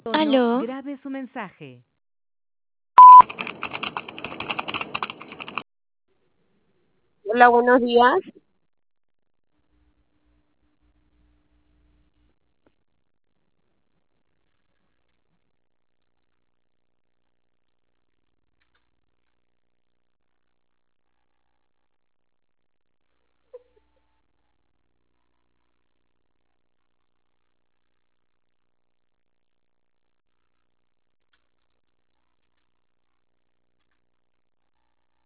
Tono, Aló, grabe su mensaje. Hola, buenos días.